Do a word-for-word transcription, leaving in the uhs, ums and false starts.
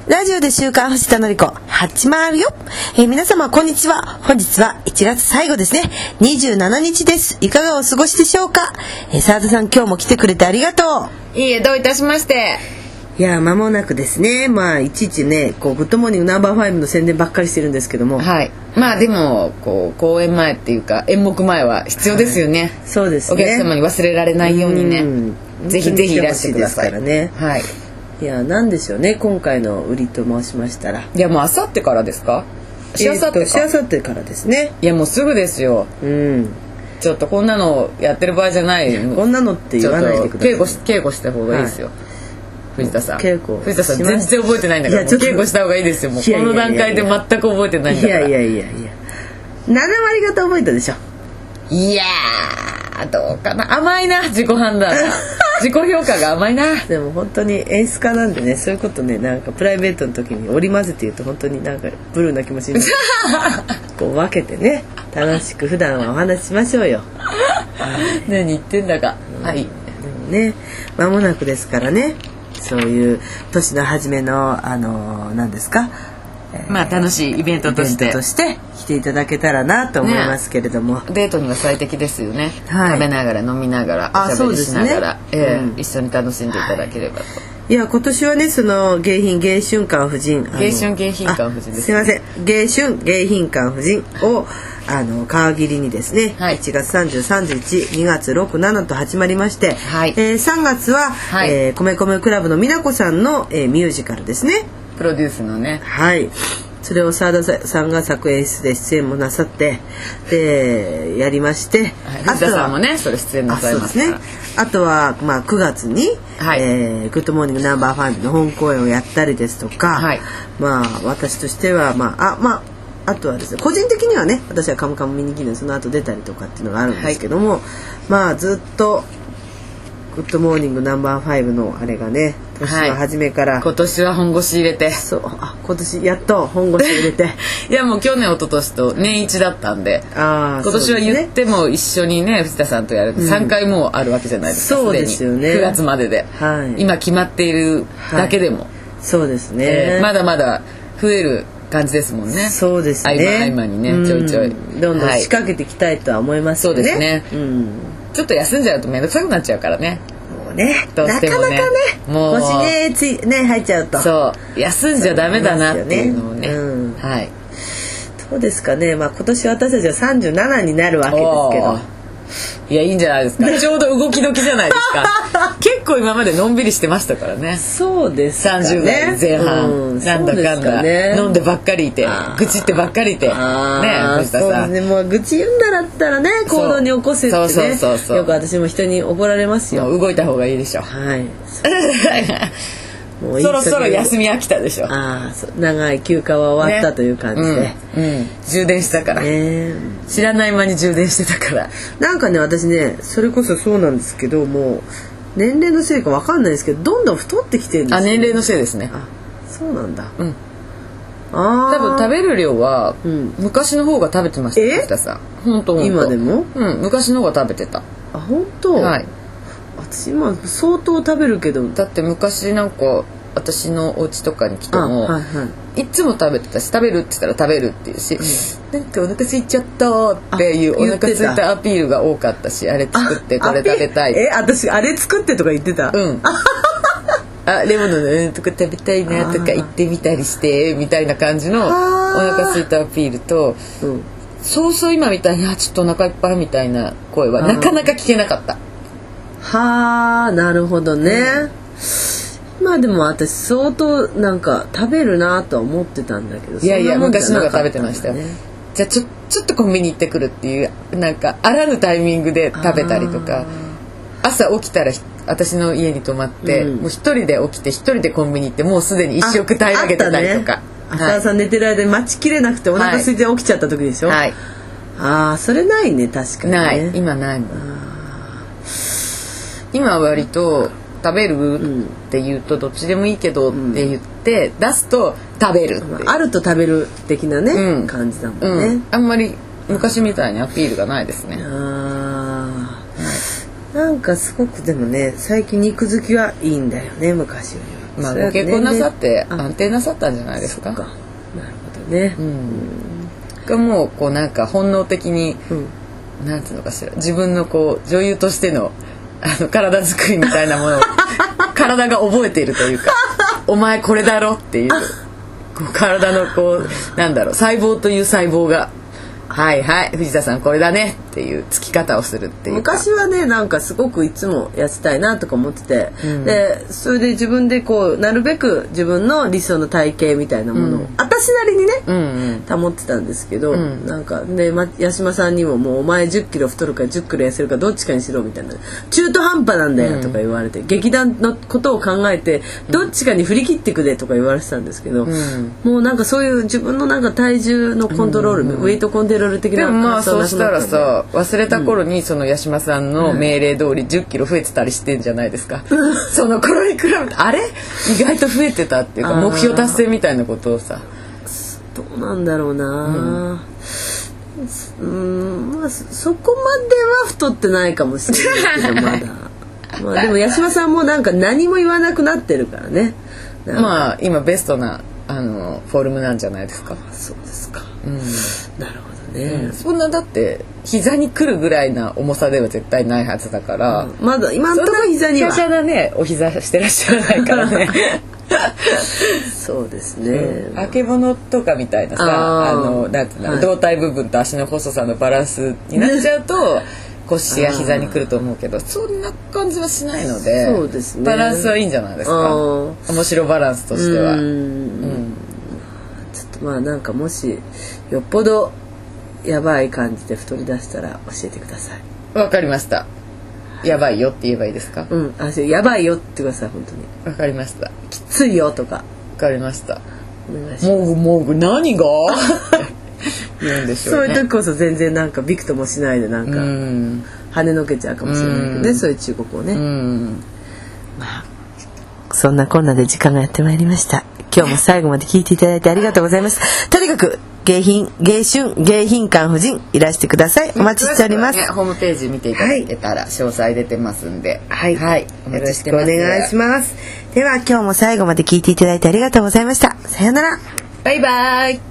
ラジオで週刊藤田のり子始まるよ、えー、皆様こんにちは。本日はいちがつ最後ですね。にじゅうしちにちです。いかがお過ごしでしょうか。えー、澤田さん今日も来てくれてありがとう。 いいえ、どういたしまして。 いや間もなくですね。まあいちいちねこうグッドモーニングナンバーファイブの宣伝ばっかりしてるんですけども、 はい。まあでもこう公演前っていうか演目前は必要ですよね、はい、 そうですね。 お客様に忘れられないようにね、ぜひぜひいらしてください。 からね、 はい。 いやなんでしょうね今回の売りと申しましたら、 いやもうあさってからですか。しあさってか、 しあさってからですね。 いやもうすぐですよ。 うんちょっとこんなのやってる場合じゃない。 こんなのって言わないでください。 稽古し稽古した方がいいですよ、はい。藤田さん、 稽古藤田さん全然覚えてないんだから、もう稽古した方がいいですよ。もうこの段階で全く覚えてないんだから。 いやいやいやいやななわり方覚えたでしょ。 いやーどうかな、甘いな自己判断自己評価が甘いな。 でも本当に演出家なんでね、そういうことねなんかプライベートの時に織り交ぜて言うと本当になんかブルーな気持ちになるこう分けてね楽しく普段はお話ししましょうよ何言ってんだか、うん、はい。でもね間もなくですからね、そういう年の初めのあの何ですか、 えー、まあ楽しいイベントとしてイベントとして来ていただけたらなと思いますけれども、ね、 デートには最適ですよね、はい、食べながら飲みながらおしゃべりしながら、ねえーうん、一緒に楽しんでいただければと、はい、 いや今年はねその迎賓迎春館夫人迎春迎賓館夫人です、ね、 すいません迎春迎賓館夫人をあの皮切りにですね、はい、いちがつさんじゅう、さんじゅういち、にがつろく、しちと始まりまして、はいえー、さんがつは、はいえー、米米クラブの美奈子さんの、えー、ミュージカルですね、 プロデュースのね、 はいそれを澤田さんが作演出で出演もなさってでやりまして、 はい、藤田さんもねそれ出演なさいますから、 あ、そうですね、あとは、まあ、くがつに、はいえー、グッドモーニングナンバーファイブの本公演をやったりですとか、はい、まあ私としてはまああまああとはですね個人的にはね私はカムカムミニキンでその後出たりとかっていうのがあるんですけども、はい、まあずっとグッドモーニングナンバーファイブのあれがね年の初めから、はい、 今年は本腰入れてそうあ今年やっと本腰入れていやもう去年一昨年と年一だったんであ今年は言っても一緒にね藤田さんとやるとさんかいもあるわけじゃないですか、うん、 そうですよねくがつまでで、はい、今決まっているだけでも、はい、 そうですね、 えー、まだまだ増える感じですもんね。 そうですね。 合間合間にね、ちょいちょいどんどん仕掛けていきたいとは思いますよね。 そうですね、うん、ちょっと休んじゃうと面倒くさくなっちゃうからね。 もうねどうしてもねなかなかねもう腰ねついね入っちゃうとそう休んじゃダメだなっていうのをね、うん、はいそうですかね。まあ今年私たちはさんじゅうななになるわけですけど、 いやいいんじゃないですかちょうど動き時じゃないですか結構今までのんびりしてましたからね。 そうですかね、 さんじゅうだいぜん半、うん、なんだかんだ、ね、飲んでばっかりいて愚痴ってばっかりいてね藤田さん、 ね、もう愚痴言うんだらったらね行動に起こせってね、 そうそうそうそう、 よく私も人に怒られますよ。 もう動いた方がいいでしょ。 はいもうそろそろ休み飽きたでしょ。 あ長い休暇は終わった、ね、という感じで、 うんうん、充電したから、ね、知らない間に充電してたからなんかね私ねそれこそそうなんですけどもう年齢のせいかわかんないですけどどんどん太ってきてるんですよ、ね、 あ年齢のせいですね。 あそうなんだ、 うん、あ多分食べる量は、うん、昔の方が食べてました藤田さん。本当今でも、 うん、昔の方が食べてた。 あ本当。 はい私今相当食べるけどだって昔なんか私のお家とかに来ても、はいはい、いつも食べてたし食べるって言ったら食べるっていうし、うん、なんかお腹空いちゃったっていうお腹空いたアピールが多かったしあれ作ってこれ食べたいえ私あれ作ってとか言ってた。 うんあレモンのうんとか食べたいなとか言ってみたりしてみたいな感じのお腹空いたアピールと、うん、そうそう今みたいにあちょっとお腹いっぱいみたいな声はなかなか聞けなかった。 はあなるほどね、うん、まあでも私相当なんか食べるなとは思ってたんだけどいやいや昔のが食べてましたよ。じゃあちょ、ちょっとコンビニ行ってくるっていうなんかあらぬタイミングで食べたりとか朝起きたら私の家に泊まって、うん、もう一人で起きて一人でコンビニ行ってもうすでに一食平らげてたりとか、 朝朝寝てる間に待ちきれなくてお腹空いて起きちゃった時でしょ、はい、ああそれないね確かにね。 ない今ないの。今は割と食べるって言うとどっちでもいいけどって言って出すと食べるって、 うん、あると食べる的なね、うん、感じだもんね、 うん、あんまり昔みたいにアピールがないですね。あ、 はい、なんかすごくでもね最近肉付きはいいんだよね昔よりは。 まあご結婚なさって安定なさったんじゃないですか。 なるほどね。 がもうこうなんか本能的に、うん、なんていうのかしら、自分のこう女優としてのあの体作りみたいなものを体が覚えているというかお前これだろっていうこう体のこうなんだろう細胞という細胞がはいはい藤田さんこれだねっていうつき方をするっていう。 昔はねなんかすごくいつも痩せたいなとか思ってて、うん、でそれで自分でこうなるべく自分の理想の体型みたいなものを、うん、私なりにね、うんうん、保ってたんですけど、うん、なんかで、ま、八島さんにももうお前じゅっキロ太るかじゅっキロ痩せるかどっちかにしろみたいな中途半端なんだよとか言われて、うん、劇団のことを考えてどっちかに振り切ってくれとか言われてたんですけど、うん、もうなんかそういう自分のなんか体重のコントロール、うんうん、ウェイトコントロール的な。 でもまあそうしたらさ忘れた頃にその八島さんの命令通りじゅっキロ増えてたりしてんじゃないですか、うん、その頃に比べてあれ意外と増えてたっていうか目標達成みたいなことをさどうなんだろうな、うん、うんまあそこまでは太ってないかもしれないけどまだまあでも八島さんもなんか何も言わなくなってるからね。 まあ今ベストなあのフォルムなんじゃないですか。 そうですか、 うん、 なるほどね、 うん、そんなだって膝に来るぐらいな重さでは絶対ないはずだから、 うん、まだ今のところ膝にはそんな華奢なねお膝してらっしゃらないからねそうですね、 うん、あけぼのとかみたいなさ あ, あのなんていうの、はい、胴体部分と足の細さのバランスになっちゃうと腰や膝に来ると思うけどそんな感じはしないので、 そうですね、 バランスはいいんじゃないですか。面白バランスとしては。うん、うん、 ちょっとまあなんかもしよっぽどやばい感じで太り出したら教えてください。 わかりました。やばいよって言えばいいですか。 うん、あ、やばいよって言ってください本当に。 わかりました。 きついよとか。わかりました。 お願いします。 もぐもぐ何が言うんでしょうね。 そういう時こそ全然なんかびくともしないでなんか跳ねのけちゃうかもしれないけどね、そういう忠告をね。うんまあそんなこんなで時間がやってまいりました。今日も最後まで聞いていただいてありがとうございます。とにかく迎賓迎春迎賓館夫人いらしてください。お待ちしております。 ね、ホームページ見ていただけたら詳細出てますんで、 はい、はい、 よろしくお願いします。では今日も最後まで聞いていただいてありがとうございました。さようなら。 バイバイ。